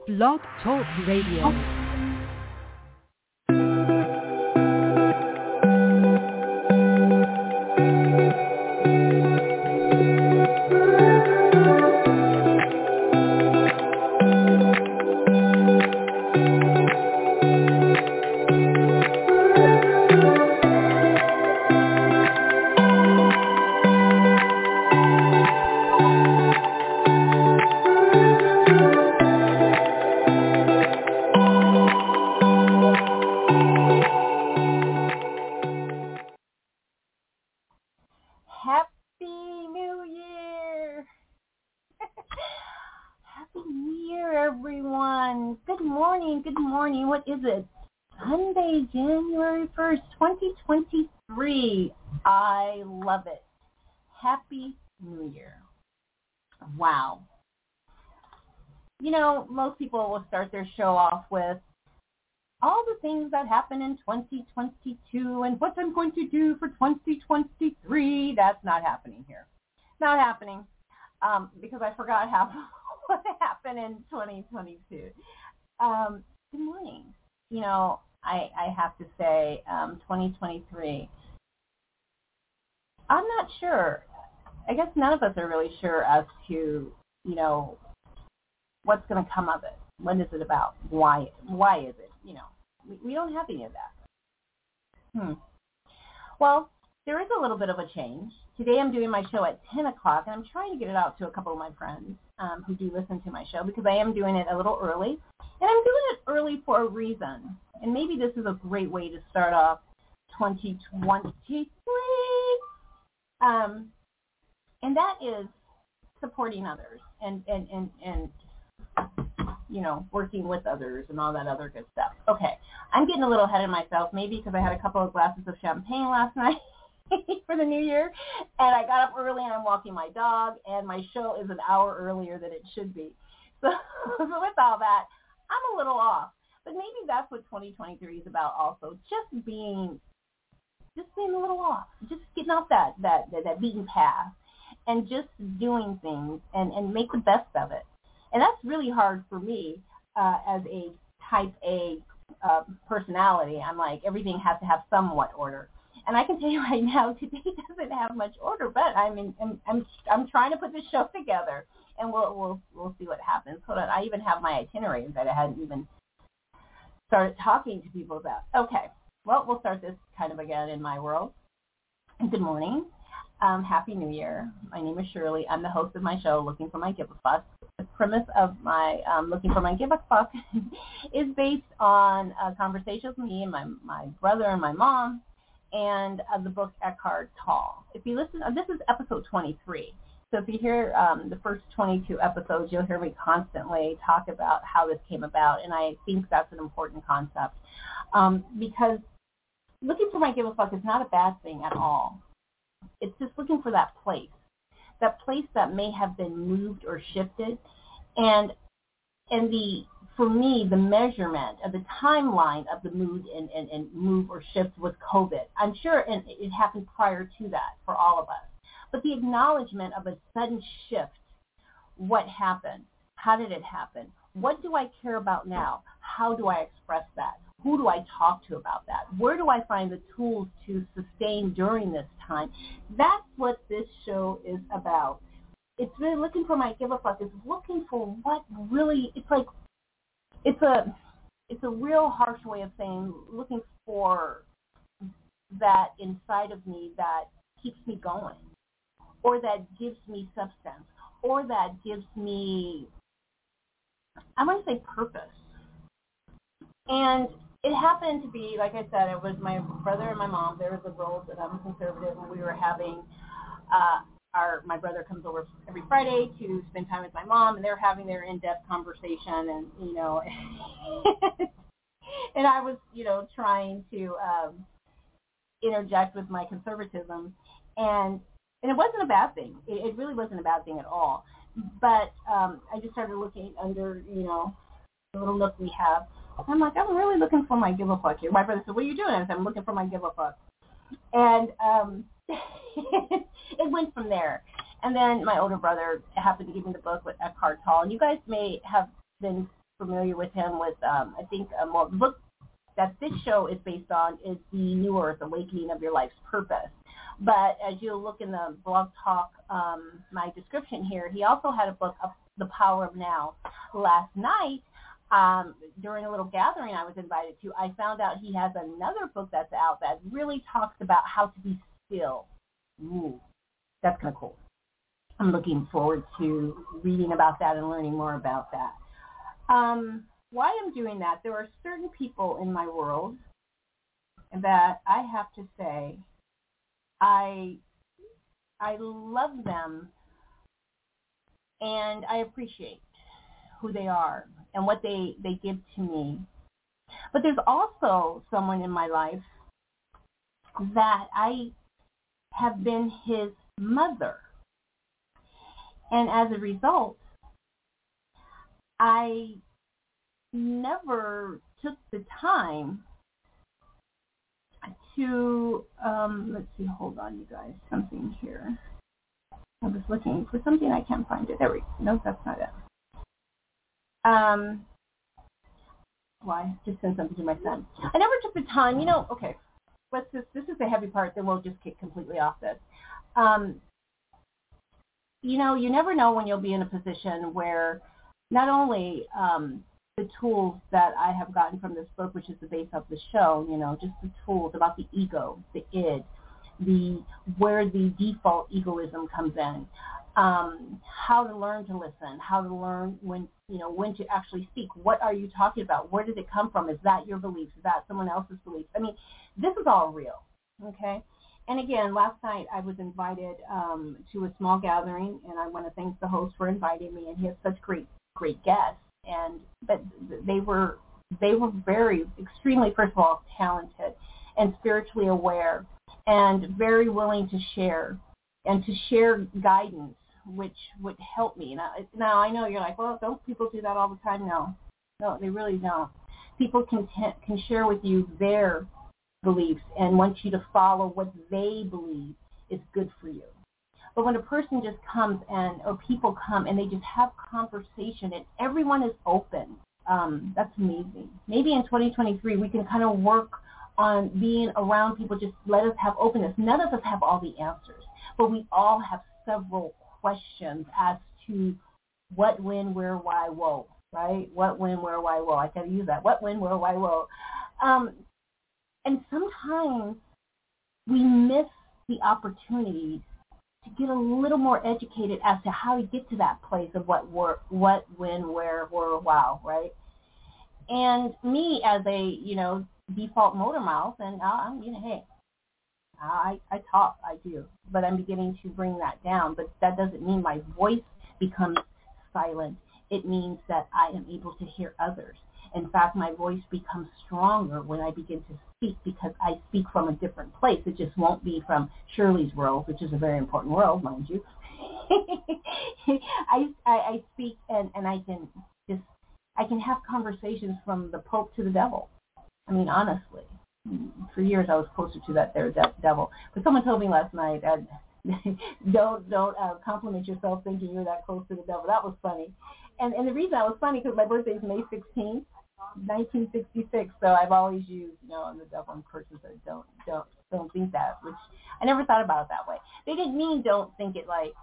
Blog Talk Radio. What is it? Sunday, January 1st, 2023. I love it. Happy New Year. Wow. You know, most people will start their show off with all the things that happened in 2022 and what I'm going to do for 2023. That's not happening here. Not happening because I forgot what happened in 2022. Good morning. You know, I have to say, 2023, I'm not sure. I guess none of us are really sure as to, you know, what's going to come of it. What is it about? Why is it? You know, we don't have any of that. Well, there is a little bit of a change. Today I'm doing my show at 10 o'clock, and I'm trying to get it out to a couple of my friends who do listen to my show because I am doing it a little early. And I'm doing it early for a reason. And maybe this is a great way to start off 2023. And that is supporting others and you know, working with others and all that other good stuff. Okay, I'm getting a little ahead of myself, maybe because I had a couple of glasses of champagne last night for the new year, and I got up early and I'm walking my dog, and my show is an hour earlier than it should be. So with all that, I'm a little off, but maybe that's what 2023 is about also, just being a little off, just getting off that beaten path and just doing things and make the best of it. And that's really hard for me as a type A personality. I'm like, everything has to have somewhat order. And I can tell you right now, today doesn't have much order, but I'm trying to put this show together. And we'll see what happens. Hold on, I even have my itinerary that I hadn't even started talking to people about. Okay, well, we'll start this kind of again in my world. Good morning. Happy New Year. My name is Shirley. I'm the host of my show, Looking for My Give a Fuck. The premise of my Looking for My Give a Fuck is based on conversations with me and my brother and my mom and the book Eckhart Tolle. If you listen, this is episode 23. So if you hear the first 22 episodes, you'll hear me constantly talk about how this came about, and I think that's an important concept because looking for my give a fuck is not a bad thing at all. It's just looking for that place that may have been moved or shifted, and for me, the measurement of the timeline of the move and move or shift was COVID. I'm sure it happened prior to that for all of us. But the acknowledgement of a sudden shift, what happened? How did it happen? What do I care about now? How do I express that? Who do I talk to about that? Where do I find the tools to sustain during this time? That's what this show is about. It's really looking for my give a fuck. It's looking for what really, it's a real harsh way of saying looking for that inside of me that keeps me going, or that gives me substance, or that gives me, I want to say, purpose. And it happened to be, like I said, it was my brother and my mom. They were liberals, and I'm conservative, and we were having, my brother comes over every Friday to spend time with my mom, and they're having their in-depth conversation, and, you know, and I was, you know, trying to interject with my conservatism, and it wasn't a bad thing. It really wasn't a bad thing at all. But I just started looking under, you know, the little nook we have. I'm like, I'm really looking for my give a fuck here. My brother said, what are you doing? I said, I'm looking for my give a fuck. And it went from there. And then my older brother happened to give me the book with Eckhart Tolle. And you guys may have been familiar with him with, I think, well, the book that this show is based on is The New Earth, Awakening of Your Life's Purpose. But as you'll look in the blog talk, my description here, he also had a book, The Power of Now. Last night, during a little gathering I was invited to, I found out he has another book that's out that really talks about how to be still. Ooh, that's kind of cool. I'm looking forward to reading about that and learning more about that. Why I'm doing that, there are certain people in my world that I have to say I love them and I appreciate who they are and what they give to me. But there's also someone in my life that I have been his mother. And as a result, I never took the time to, let's see, hold on, you guys, something here. I was looking for something, I can't find it. There we go. No, that's not it. Well, I just sent something to my son. I never took the time, okay, this is the heavy part, then we'll just kick completely off this. You never know when you'll be in a position where not only the tools that I have gotten from this book, which is the base of the show, just the tools about the ego, the id, where the default egoism comes in, how to learn to listen, how to learn when to actually speak. What are you talking about? Where did it come from? Is that your beliefs? Is that someone else's beliefs? I mean, this is all real, okay? And again, last night I was invited to a small gathering, and I want to thank the host for inviting me, and he has such great guests. But they were very, extremely, first of all, talented and spiritually aware and very willing to share and to share guidance, which would help me. Now I know you're like, well, don't people do that all the time? No, they really don't. People can share with you their beliefs and want you to follow what they believe is good for you. But when a person just comes or people come and they just have conversation and everyone is open, that's amazing. Maybe in 2023 we can kind of work on being around people, just let us have openness. None of us have all the answers, but we all have several questions as to what, when, where, why, whoa, right? What, when, where, why, whoa. I can't use that. What, when, where, why, whoa. And sometimes we miss the opportunities to get a little more educated as to how to get to that place of what, when, where, wow, right? And me as a, default motor mouth, and I'm, hey, I talk, I do, but I'm beginning to bring that down. But that doesn't mean my voice becomes silent. It means that I am able to hear others. In fact, my voice becomes stronger when I begin to speak because I speak from a different place. It just won't be from Shirley's world, which is a very important world, mind you. I speak and I can have conversations from the Pope to the devil. I mean, honestly, for years I was closer to that there devil. But someone told me last night, don't compliment yourself thinking you're that close to the devil. That was funny. And the reason that was funny because my birthday is May 16th, 1966. So I've always used, I'm the devil and curses that don't think that, which I never thought about it that way. They didn't mean don't think it like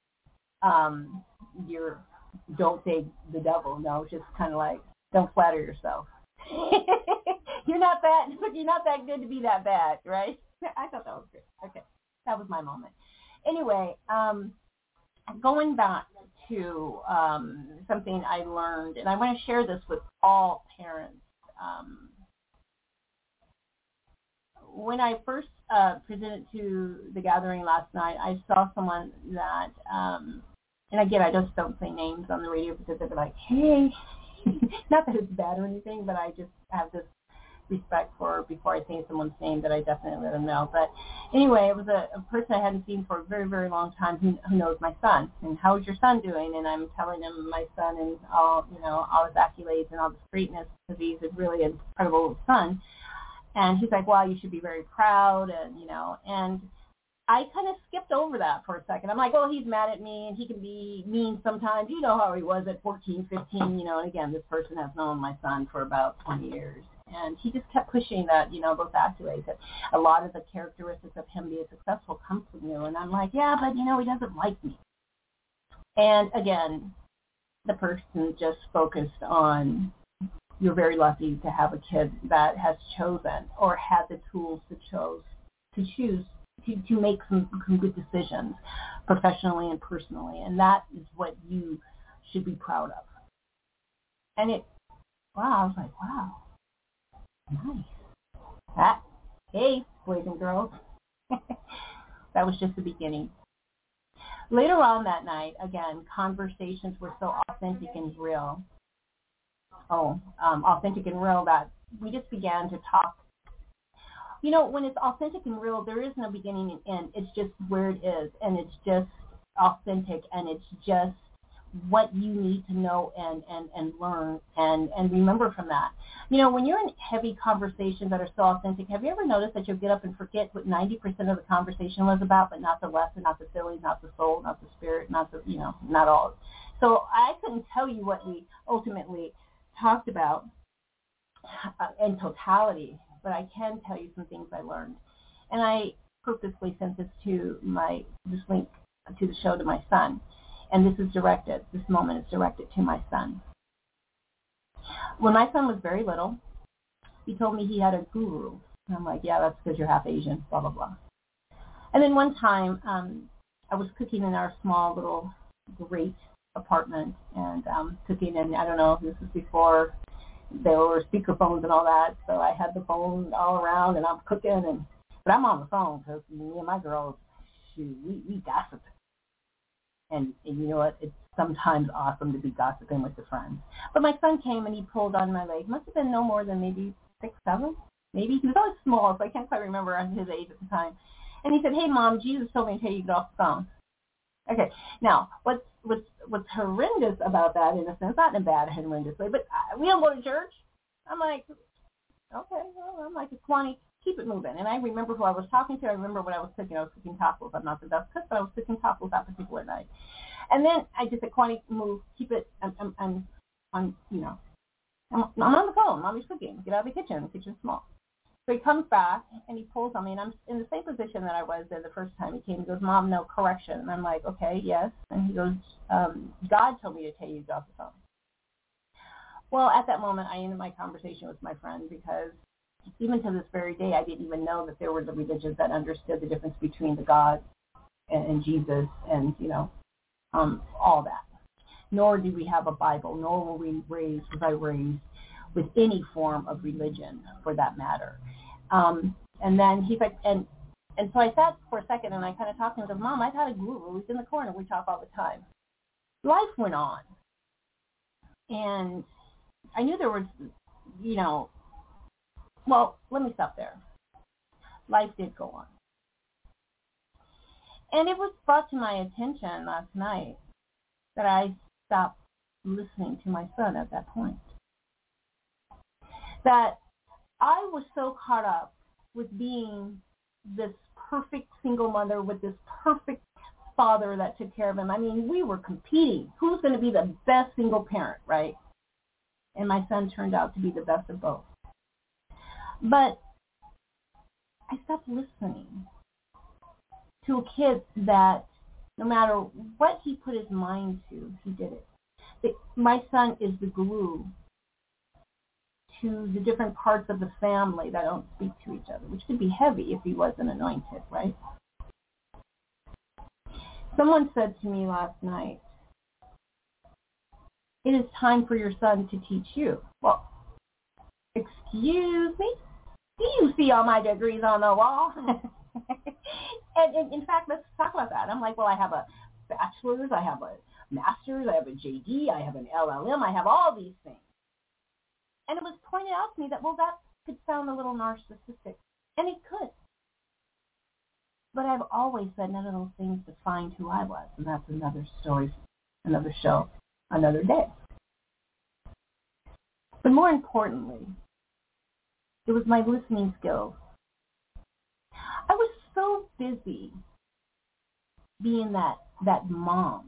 don't say the devil. No, it's just kind of like don't flatter yourself. You're not that good to be that bad, right? I thought that was good. Okay, that was my moment. Anyway, going back to something I learned, and I want to share this with all parents. When I first presented to the gathering last night, I saw someone that, and again, I just don't say names on the radio because they're like, hey, not that it's bad or anything, but I just have this respect for before I say someone's name that I definitely let them know. But anyway, it was a person I hadn't seen for a very, very long time who knows my son. And how's your son doing? And I'm telling him my son and all his accolades and all this greatness because he's a really incredible son. And he's like, wow, you should be very proud. And, I kind of skipped over that for a second. I'm like, oh, he's mad at me, and he can be mean sometimes. You know how he was at 14, 15, and again, this person has known my son for about 20 years. And he just kept pushing that, those accolades. That a lot of the characteristics of him being successful come from you. And I'm like, yeah, but, he doesn't like me. And again, the person just focused on, you're very lucky to have a kid that has chosen or had the tools to choose to make some good decisions professionally and personally. And that is what you should be proud of. And I was like, wow, nice. Hey, boys and girls. That was just the beginning. Later on that night, again, conversations were so authentic and real. Authentic and real that we just began to talk. When it's authentic and real, there is no beginning and end. It's just where it is, and it's just authentic, and it's just what you need to know and learn and remember from that. When you're in heavy conversations that are so authentic, have you ever noticed that you'll get up and forget what 90% of the conversation was about, but not the lesson, not the feeling, not the soul, not the spirit, not all. So I couldn't tell you what we ultimately talked about in totality, but I can tell you some things I learned. And I purposely sent this link to the show to my son. And this moment is directed to my son. When my son was very little, he told me he had a guru. And I'm like, yeah, that's because you're half Asian, blah, blah, blah. And then one time, I was cooking in our small little great apartment and cooking, and I don't know if this was before there were speakerphones and all that, so I had the phone all around and I'm cooking, but I'm on the phone because me and my girls, we gossip. And you know what? It's sometimes awesome to be gossiping with your friends. But my son came and he pulled on my leg. Must have been no more than maybe 6, 7, maybe. He was always small, so I can't quite remember his age at the time. And he said, "Hey, Mom, Jesus told me to tell you to get off the phone." Okay, now what's horrendous about that, in a sense, not in a bad, horrendous way, but we don't go to church. I'm like, okay, well, I'm like, Kwani, keep it moving. And I remember who I was talking to. I remember what I was cooking. I was cooking tacos. I'm not the best cook, but I was cooking tacos that particular night. And then I just said, Kwani, move, keep it. I'm on the phone. Mommy's cooking. Get out of the kitchen. The kitchen's small. So he comes back, and he pulls on me, and I'm in the same position that I was in the first time he came. He goes, "Mom, no, correction." And I'm like, okay, yes. And he goes, God told me to tell you to get off the phone. Well, at that moment, I ended my conversation with my friend because even to this very day, I didn't even know that there were the religions that understood the difference between the God and Jesus and, all that. Nor do we have a Bible, nor was I raised with any form of religion for that matter. And then he's like, and so I sat for a second and I kind of talked to him and said, "Mom, I've had a guru. He's in the corner. We talk all the time." Life went on. And I knew there was, well, let me stop there. Life did go on. And it was brought to my attention last night that I stopped listening to my son at that point. That I was so caught up with being this perfect single mother with this perfect father that took care of him. I mean, we were competing. Who's going to be the best single parent, right? And my son turned out to be the best of both. But I stopped listening to a kid that no matter what he put his mind to, he did it. My son is the glue to the different parts of the family that don't speak to each other, which could be heavy if he wasn't anointed, right? Someone said to me last night, "It is time for your son to teach you." Well, excuse me? Do you see all my degrees on the wall? and in fact, let's talk about that. I'm like, well, I have a bachelor's, I have a master's, I have a JD, I have an LLM, I have all these things. And it was pointed out to me that, well, that could sound a little narcissistic. And it could. But I've always said none of those things defined who I was. And that's another story, another show, another day. But more importantly, it was my listening skills. I was so busy being that mom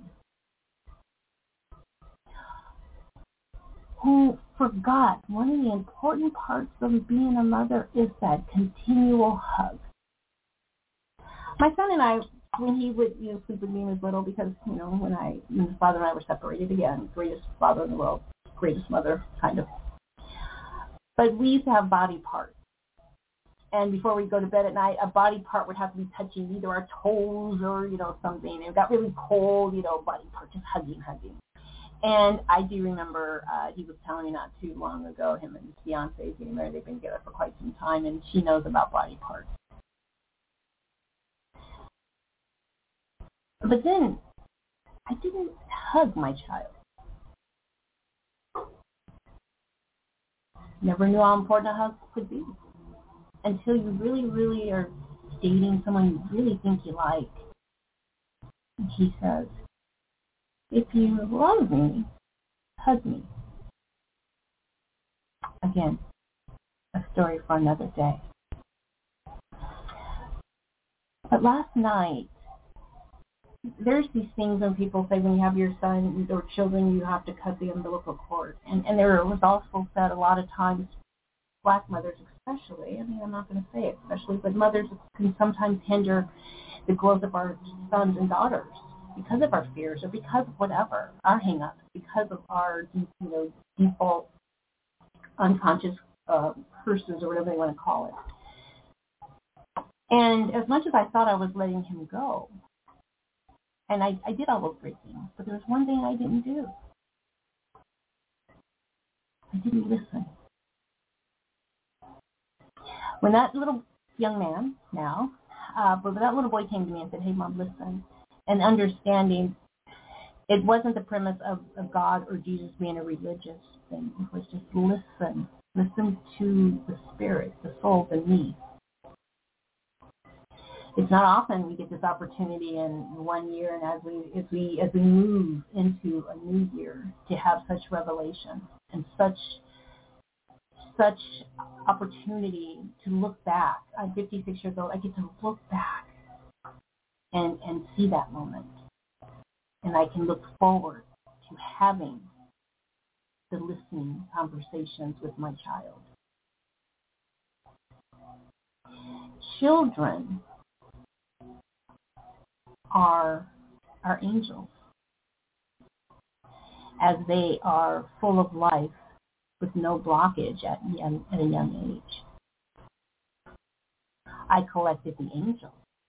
who forgot one of the important parts of being a mother is that continual hug. My son and I, when he would sleep with me when he was little, because when his father and I were separated again, greatest father in the world, greatest mother, kind of. But we used to have body parts. And before we go to bed at night, a body part would have to be touching either our toes or, something. It got really cold, body part, just hugging. And I do remember he was telling me not too long ago, him and his fiancée, getting married, they've been together for quite some time, and she knows about body parts. But then I didn't hug my child. Never knew how important a hug could be until you really, really are dating someone you really think you like. And he says, if you love me, hug me. Again, a story for another day. But last night, there's these things when people say when you have your son or children, you have to cut the umbilical cord. And there was also said a lot of times, Black mothers especially, I'm not going to say it especially, but mothers can sometimes hinder the growth of our sons and daughters because of our fears or because of whatever, our hang-ups, because of our, default unconscious curses or whatever they want to call it. And as much as I thought I was letting him go, and I did all those great things, but there was one thing I didn't do. I didn't listen. When that little young man but that little boy came to me and said, hey, Mom, listen, and understanding it wasn't the premise of God or Jesus being a religious thing. It was just listen. Listen to the spirit, the soul, the me. It's not often we get this opportunity in 1 year, and as we move into a new year, to have such revelation and such opportunity to look back. I'm 56 years old. I get to look back and see that moment, and I can look forward to having the listening conversations with my child. Children are our angels, as they are full of life with no blockage at a young age. I collected the angels,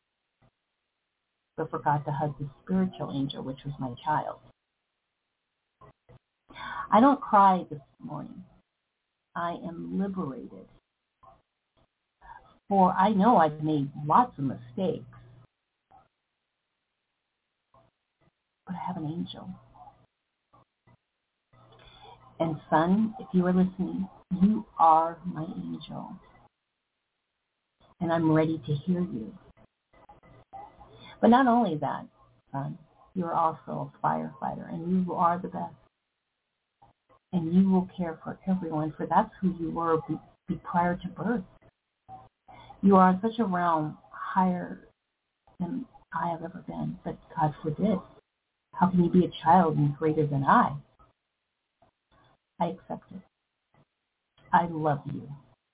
but forgot to hug the spiritual angel, which was my child. I don't cry this morning. I am liberated. For I know I've made lots of mistakes, but I have an angel. And son, if you are listening, you are my angel. And I'm ready to hear you. But not only that, son, you're also a firefighter, and you are the best. And you will care for everyone, for that's who you were prior to birth. You are in such a realm higher than I have ever been, but God forbid. How can you be a child and greater than I? I accept it. I love you.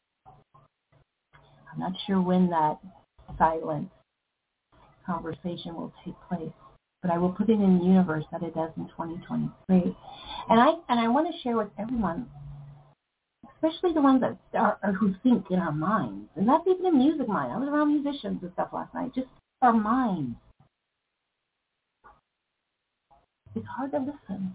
I'm not sure when that silent conversation will take place, but I will put it in the universe that it does in 2023. And I want to share with everyone, especially the ones that are who think in our minds, and that's even a music mind. I was around musicians and stuff last night. Just our minds. It's hard to listen.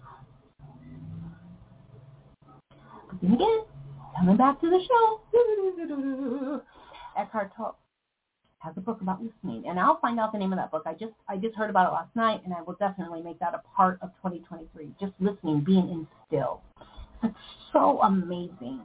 But then again, coming back to the show, Eckhart Tolle has a book about listening, and I'll find out the name of that book. I just heard about it last night, and I will definitely make that a part of 2023. Just listening, being in still. It's so amazing.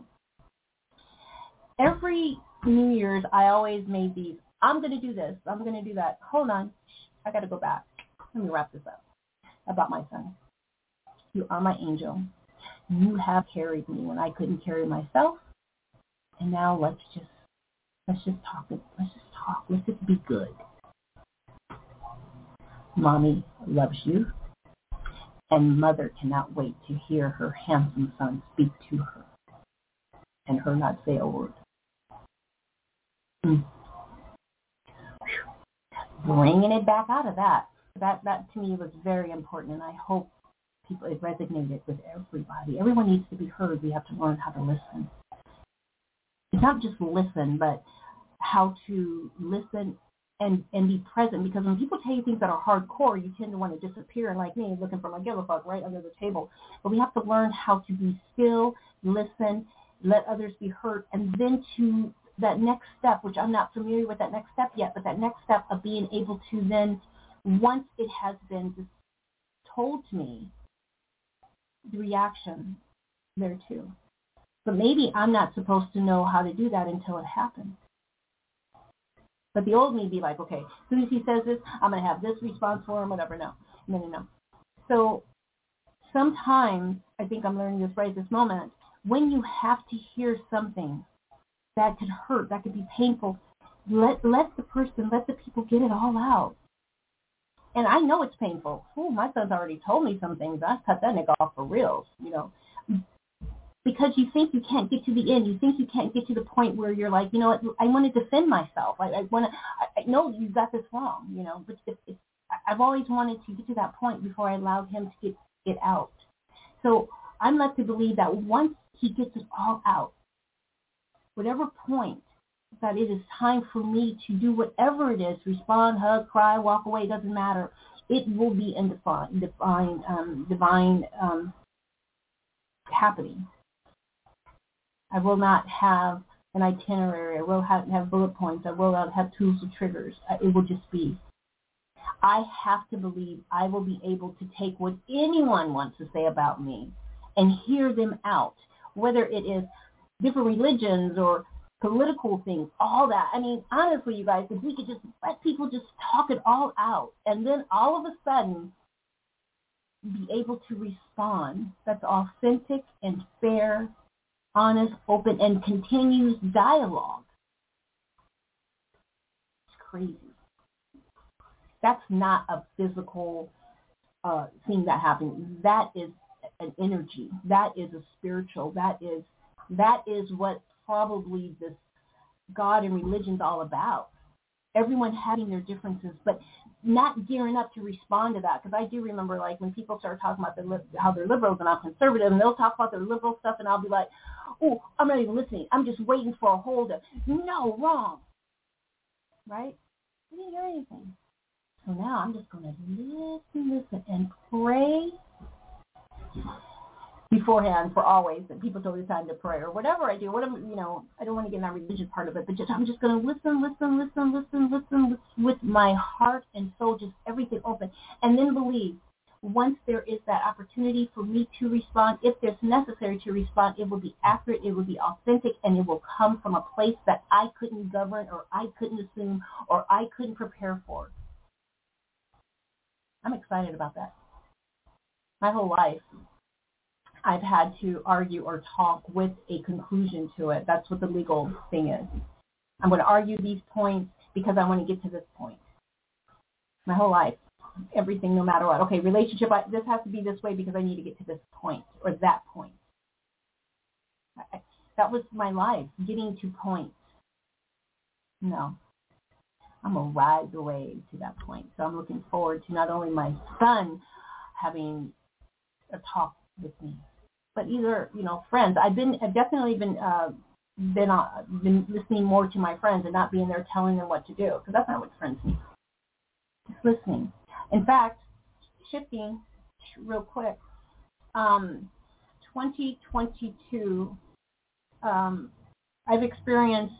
Every New Year's, I always made these. I'm going to do this. I'm going to do that. Hold on. I got to go back. Let me wrap this up about my son. You are my angel. You have carried me when I couldn't carry myself. And now let's just talk. Let's just talk. Let's just be good. Mommy loves you, and mother cannot wait to hear her handsome son speak to her and her not say a word. Bringing it back out of that to me was very important, and I hope it resonated with everybody. Everyone needs to be heard. We have to learn how to listen. It's not just listen, but how to listen and be present, because when people tell you things that are hardcore, you tend to want to disappear, and like me, looking for my give a fuck right under the table. But we have to learn how to be still, listen, let others be heard, and then to that next step, which I'm not familiar with that next step yet, but that next step of being able to then, once it has been told to me, the reaction there too. But maybe I'm not supposed to know how to do that until it happens. But the old me be like, okay, as soon as he says this, I'm going to have this response for him, whatever. No. So sometimes, I think I'm learning this right at this moment, when you have to hear something that could hurt, that could be painful, let the people get it all out. And I know it's painful. Oh, my son's already told me some things. I cut that nigga off for reals, Because you think you can't get to the end. You think you can't get to the point where you're like, you know what, I want to defend myself. I know you got this wrong, But I've always wanted to get to that point before I allowed him to get it out. So I'm led to believe that once he gets it all out, whatever point that it is time for me to do whatever it is, respond, hug, cry, walk away, doesn't matter. It will be in divine happening. I will not have an itinerary. I will have bullet points. I will not have tools or triggers. It will just be. I have to believe I will be able to take what anyone wants to say about me and hear them out, whether it is different religions or political things, all that. I mean, honestly, you guys, if we could just let people just talk it all out, and then all of a sudden be able to respond that's authentic and fair, honest, open, and continues dialogue. It's crazy. That's not a physical thing that happens. That is an energy. That is a spiritual. That is what probably this God and religion's all about. Everyone having their differences, but not gearing up to respond to that. Because I do remember, like, when people start talking about how they're liberals and I'm conservative, and they'll talk about their liberal stuff, and I'll be like, oh, I'm not even listening. I'm just waiting for a hold of, no, wrong. Right? I didn't hear anything. So now I'm just going to listen, and pray beforehand for always, that people take the time to pray, or whatever I do, I don't want to get in that religious part of it, but I'm just going to listen with my heart and soul, just everything open, and then believe once there is that opportunity for me to respond, if there's necessary to respond, it will be accurate, it will be authentic, and it will come from a place that I couldn't govern, or I couldn't assume, or I couldn't prepare for. I'm excited about that. My whole life, I've had to argue or talk with a conclusion to it. That's what the legal thing is. I'm going to argue these points because I want to get to this point. My whole life, everything, no matter what. Okay, relationship, this has to be this way because I need to get to this point or that point. That was my life, getting to points. No, I'm going to ride the way to that point. So I'm looking forward to not only my son having a talk with me, but either, friends. I've definitely been listening more to my friends and not being there telling them what to do, because that's not what friends need. Just listening. In fact, shifting real quick, 2022, I've experienced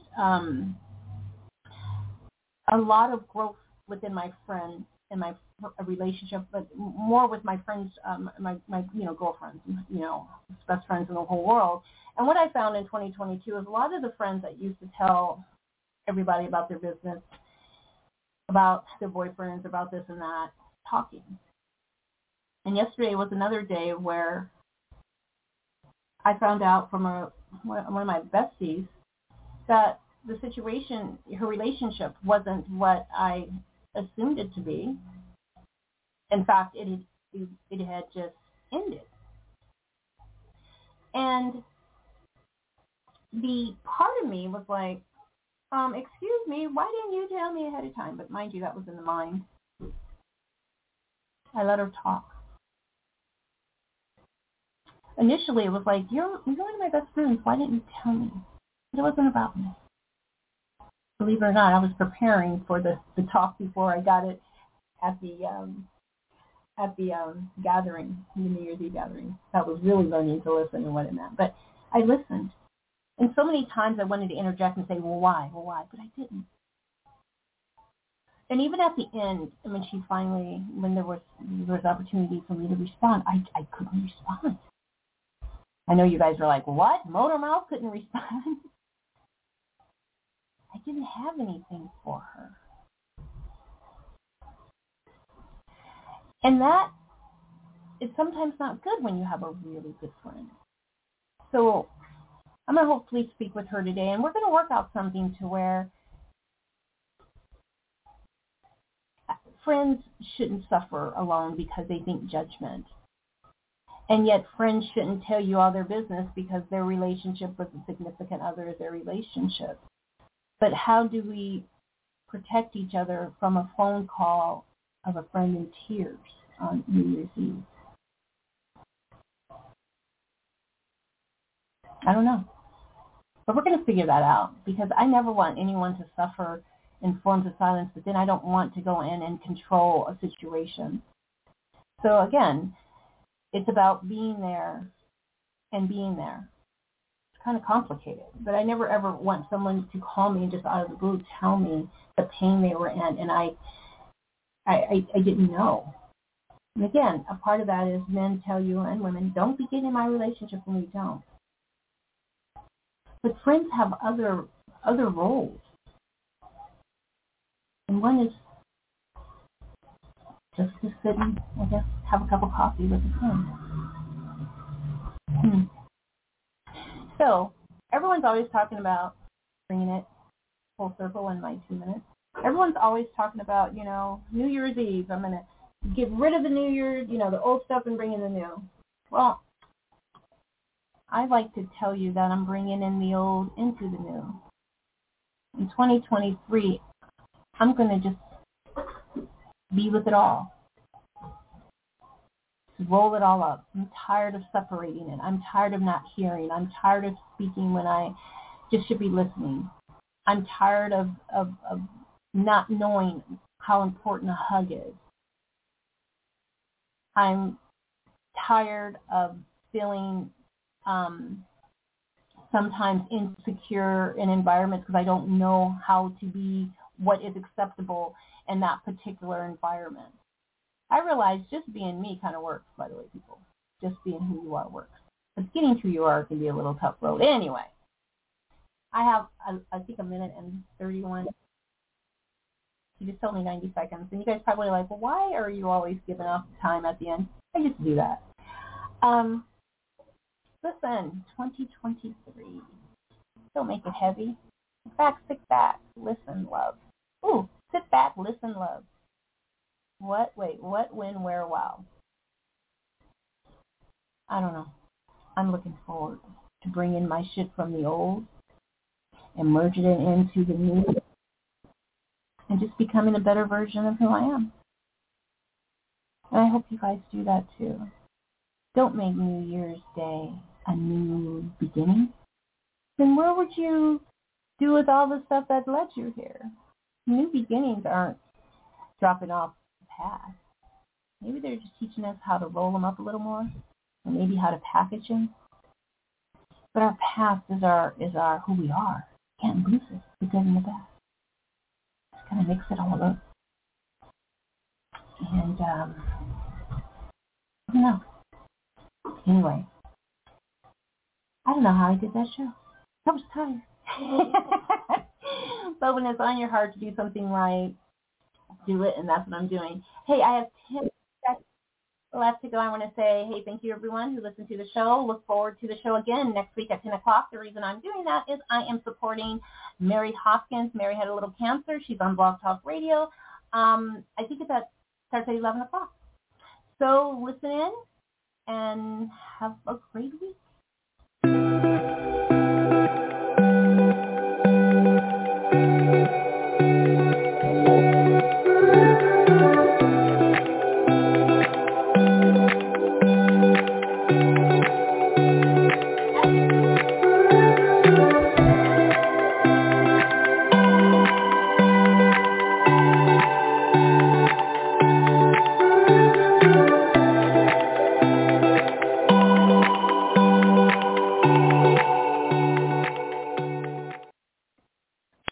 a lot of growth within my friends and my relationship, but more with my friends, my girlfriends, best friends in the whole world. And what I found in 2022 is a lot of the friends that used to tell everybody about their business, about their boyfriends, about this and that, talking. And yesterday was another day where I found out from one of my besties that the situation, her relationship, wasn't what I assumed it to be. In fact, it had just ended. And the part of me was like, excuse me, why didn't you tell me ahead of time? But mind you, that was in the mind. I let her talk. Initially, it was like, you're one of my best friends. Why didn't you tell me? But it wasn't about me. Believe it or not, I was preparing for the talk before I got it at the gathering, the New Year's Eve gathering. I was really learning to listen and what it meant. But I listened. And so many times I wanted to interject and say, well, why? But I didn't. And even at the end, when there was opportunity for me to respond, I couldn't respond. I know you guys are like, what? Motor Mouth couldn't respond? I didn't have anything for her. And that is sometimes not good when you have a really good friend. So I'm going to hopefully speak with her today, and we're going to work out something to where friends shouldn't suffer alone because they think judgment. And yet friends shouldn't tell you all their business because their relationship with a significant other is their relationship. But how do we protect each other from a phone call of a friend in tears on New Year's Eve? I don't know. But we're going to figure that out because I never want anyone to suffer in forms of silence, but then I don't want to go in and control a situation. So again, it's about being there and being there. It's kind of complicated, but I never ever want someone to call me and just out of the blue tell me the pain they were in, and I didn't know. And again, a part of that is men tell you and women, don't be getting in my relationship when we don't. But friends have other roles. And one is just to sit and, I guess, have a cup of coffee with a friend. So, everyone's always talking about bringing it full circle in my 2 minutes. Everyone's always talking about, New Year's Eve. I'm going to get rid of the New Year's, the old stuff and bring in the new. Well, I like to tell you that I'm bringing in the old into the new. In 2023, I'm going to just be with it all. Roll it all up. I'm tired of separating it. I'm tired of not hearing. I'm tired of speaking when I just should be listening. I'm tired of not knowing how important a hug is. I'm tired of feeling sometimes insecure in environments because I don't know how to be what is acceptable in that particular environment. I realize just being me kind of works, by the way, people. Just being who you are works. But getting who you are can be a little tough road. Anyway, I have, I think, 1 minute and 31. You just told me 90 seconds. And you guys probably are like, well, why are you always giving up time at the end? I just do that. Listen, 2023. Don't make it heavy. In fact, sit back, listen, love. Ooh, sit back, listen, love. What, when, where, wow. I don't know. I'm looking forward to bringing my shit from the old and merging it into the new and just becoming a better version of who I am. And I hope you guys do that too. Don't make New Year's Day a new beginning. Then where would you do with all the stuff that led you here? New beginnings aren't dropping off the past. Maybe they're just teaching us how to roll them up a little more, or maybe how to package them. But our past is our who we are. Can't lose it, the good and the bad. Just kind of mix it all up. And I don't know. Anyway, I don't know how I did that show. I was tired. But when it's on your heart to do something right, do it, and that's what I'm doing. Hey, I have 10 seconds left to go. I want to say, hey, thank you, everyone who listened to the show. Look forward to the show again next week at 10 o'clock. The reason I'm doing that is I am supporting Mary Hoskins. Mary had a little cancer. She's on Blog Talk Radio. I think starts at 11 o'clock. So listen in and have a great week.